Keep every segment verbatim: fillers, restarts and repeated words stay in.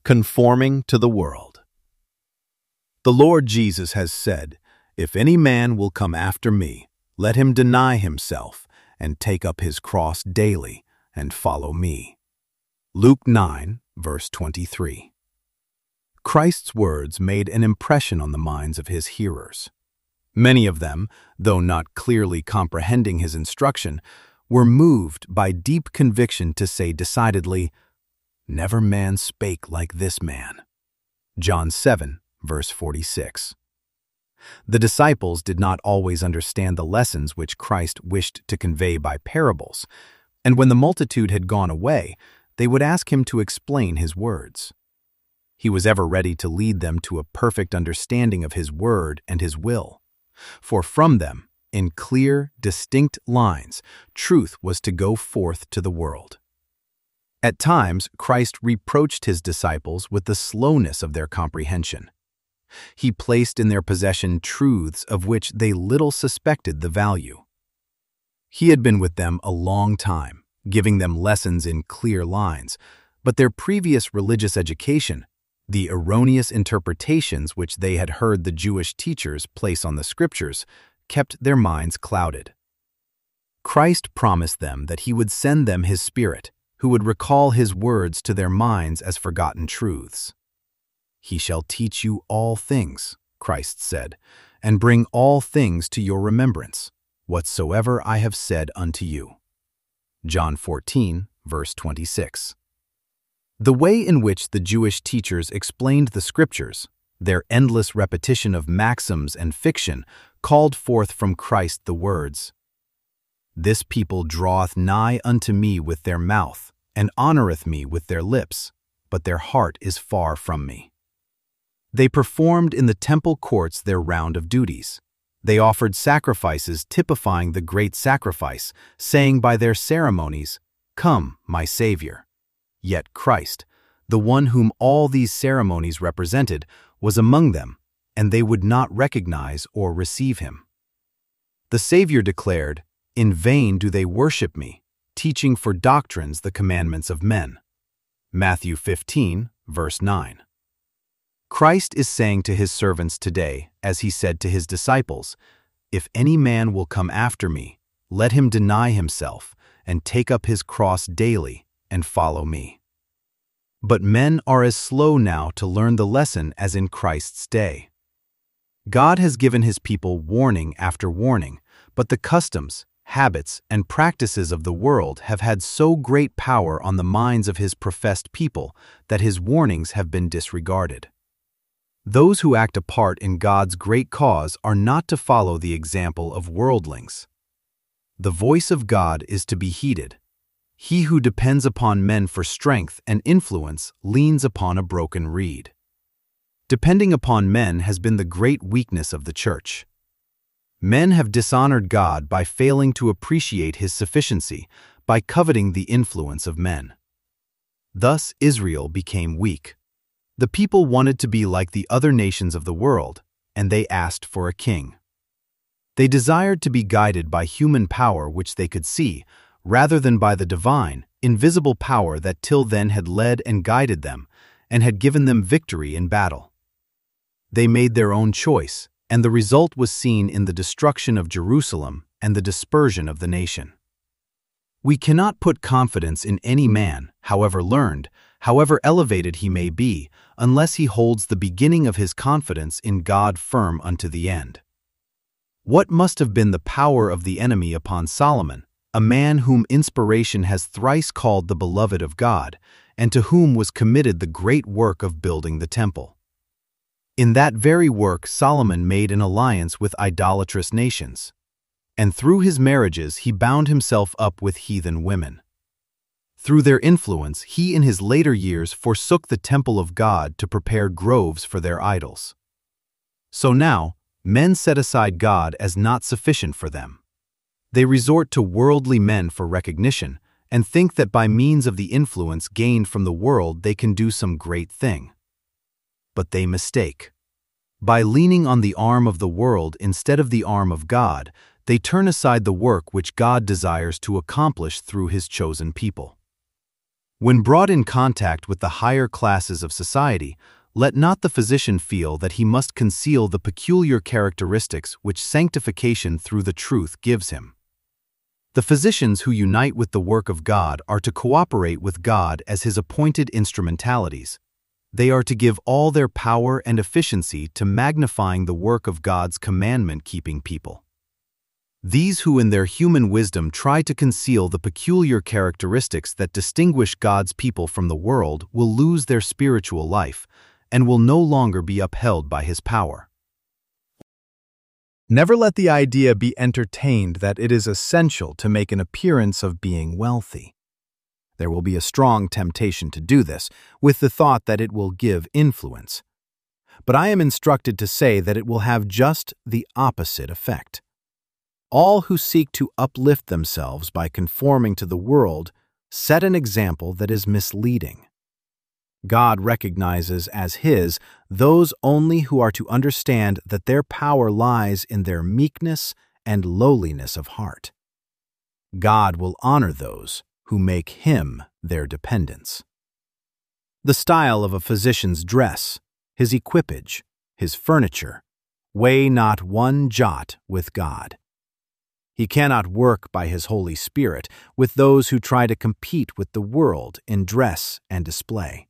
Conforming to the world. The Lord Jesus has said, "If any man will come after me, let him deny himself and take up his cross daily and follow me." Luke nine, verse twenty-three. Christ's words made an impression on the minds of his hearers. Many of them, though not clearly comprehending his instruction, were moved by deep conviction to say decidedly, "Never man spake like this man." John seven, verse forty-six. The disciples did not always understand the lessons which Christ wished to convey by parables, and when the multitude had gone away, they would ask him to explain his words. He was ever ready to lead them to a perfect understanding of his word and his will, for from them, in clear, distinct lines, truth was to go forth to the world. At times, Christ reproached his disciples with the slowness of their comprehension. He placed in their possession truths of which they little suspected the value. He had been with them a long time, giving them lessons in clear lines, but their previous religious education, the erroneous interpretations which they had heard the Jewish teachers place on the Scriptures, kept their minds clouded. Christ promised them that he would send them his Spirit, who would recall his words to their minds as forgotten truths. "He shall teach you all things," Christ said, "and bring all things to your remembrance, whatsoever I have said unto you." John fourteen, verse twenty-six. The way in which the Jewish teachers explained the Scriptures, their endless repetition of maxims and fiction, called forth from Christ the words, "This people draweth nigh unto me with their mouth, and honoreth me with their lips, but their heart is far from me." They performed in the temple courts their round of duties. They offered sacrifices typifying the great sacrifice, saying by their ceremonies, "Come, my Savior." Yet Christ, the one whom all these ceremonies represented, was among them, and they would not recognize or receive him. The Savior declared, "In vain do they worship me, teaching for doctrines the commandments of men." Matthew fifteen, verse nine. Christ is saying to his servants today, as he said to his disciples, "If any man will come after me, let him deny himself and take up his cross daily and follow me." But men are as slow now to learn the lesson as in Christ's day. God has given his people warning after warning, but the customs, habits, and practices of the world have had so great power on the minds of his professed people that his warnings have been disregarded. Those who act a part in God's great cause are not to follow the example of worldlings. The voice of God is to be heeded. He who depends upon men for strength and influence leans upon a broken reed. Depending upon men has been the great weakness of the church. Men have dishonored God by failing to appreciate his sufficiency, by coveting the influence of men. Thus Israel became weak. The people wanted to be like the other nations of the world, and they asked for a king. They desired to be guided by human power which they could see, rather than by the divine, invisible power that till then had led and guided them, and had given them victory in battle. They made their own choice, and the result was seen in the destruction of Jerusalem and the dispersion of the nation. We cannot put confidence in any man, however learned, however elevated he may be, unless he holds the beginning of his confidence in God firm unto the end. What must have been the power of the enemy upon Solomon, a man whom inspiration has thrice called the beloved of God, and to whom was committed the great work of building the temple? In that very work Solomon made an alliance with idolatrous nations, and through his marriages he bound himself up with heathen women. Through their influence he in his later years forsook the temple of God to prepare groves for their idols. So now, men set aside God as not sufficient for them. They resort to worldly men for recognition, and think that by means of the influence gained from the world they can do some great thing. But they mistake. By leaning on the arm of the world instead of the arm of God, they turn aside the work which God desires to accomplish through his chosen people. When brought in contact with the higher classes of society, let not the physician feel that he must conceal the peculiar characteristics which sanctification through the truth gives him. The physicians who unite with the work of God are to cooperate with God as His appointed instrumentalities. They are to give all their power and efficiency to magnifying the work of God's commandment-keeping people. These who in their human wisdom try to conceal the peculiar characteristics that distinguish God's people from the world will lose their spiritual life and will no longer be upheld by His power. Never let the idea be entertained that it is essential to make an appearance of being wealthy. There will be a strong temptation to do this, with the thought that it will give influence. But I am instructed to say that it will have just the opposite effect. All who seek to uplift themselves by conforming to the world set an example that is misleading. God recognizes as His those only who are to understand that their power lies in their meekness and lowliness of heart. God will honor those who make Him their dependence. The style of a physician's dress, his equipage, his furniture, weigh not one jot with God. He cannot work by His Holy Spirit with those who try to compete with the world in dress and display.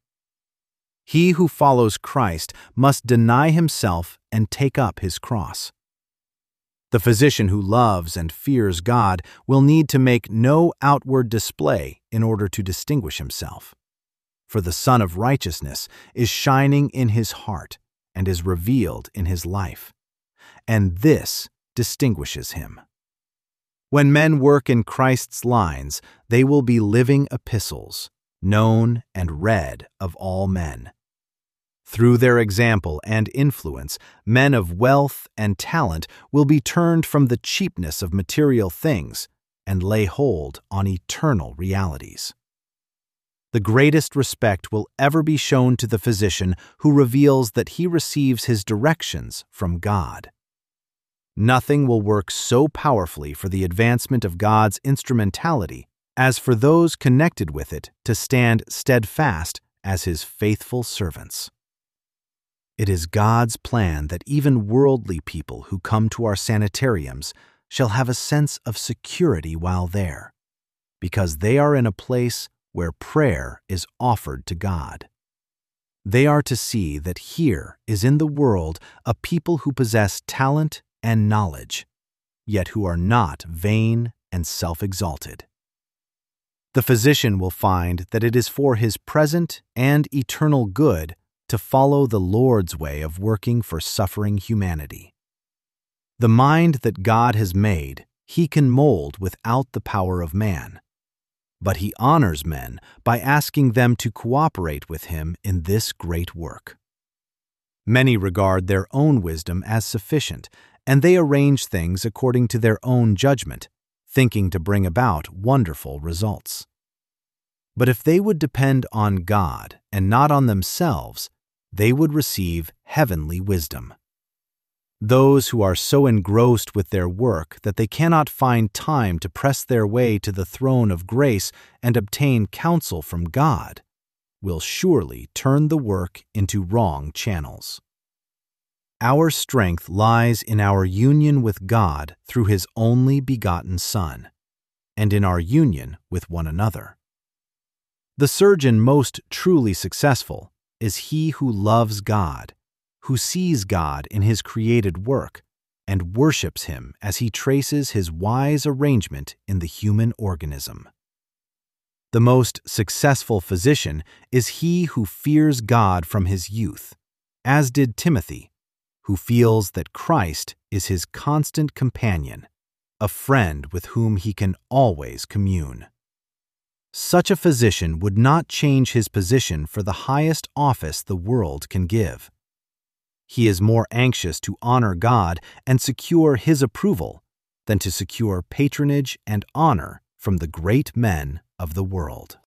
He who follows Christ must deny himself and take up his cross. The physician who loves and fears God will need to make no outward display in order to distinguish himself. For the Sun of Righteousness is shining in his heart and is revealed in his life, and this distinguishes him. When men work in Christ's lines, they will be living epistles, known and read of all men. Through their example and influence, men of wealth and talent will be turned from the cheapness of material things and lay hold on eternal realities. The greatest respect will ever be shown to the physician who reveals that he receives his directions from God. Nothing will work so powerfully for the advancement of God's instrumentality as for those connected with it to stand steadfast as His faithful servants. It is God's plan that even worldly people who come to our sanitariums shall have a sense of security while there, because they are in a place where prayer is offered to God. They are to see that here is in the world a people who possess talent and knowledge, yet who are not vain and self-exalted. The physician will find that it is for his present and eternal good to follow the Lord's way of working for suffering humanity. The mind that God has made, He can mold without the power of man, but He honors men by asking them to cooperate with Him in this great work. Many regard their own wisdom as sufficient, and they arrange things according to their own judgment, thinking to bring about wonderful results. But if they would depend on God and not on themselves, they would receive heavenly wisdom. Those who are so engrossed with their work that they cannot find time to press their way to the throne of grace and obtain counsel from God will surely turn the work into wrong channels. Our strength lies in our union with God through His only begotten Son, and in our union with one another. The surgeon most truly successful is he who loves God, who sees God in His created work, and worships Him as He traces His wise arrangement in the human organism. The most successful physician is he who fears God from his youth, as did Timothy, who feels that Christ is his constant companion, a friend with whom he can always commune. Such a physician would not change his position for the highest office the world can give. He is more anxious to honor God and secure His approval than to secure patronage and honor from the great men of the world.